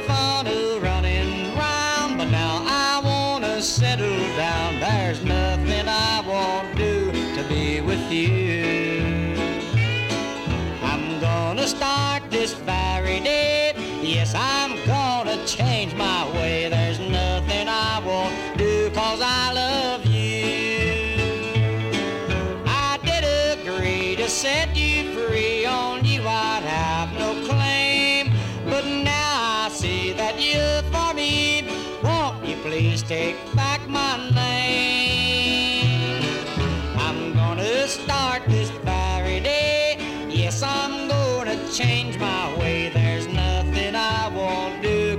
fun of running round, but now I wanna settle down. There's nothing I won't do to be with you. I'm gonna start this very day. Yes, I'm gonna change my way. There's nothing I won't do 'cause I love you. I did agree to set you free. On you I'd have no claim, but now I see that you're for me. Won't you please take back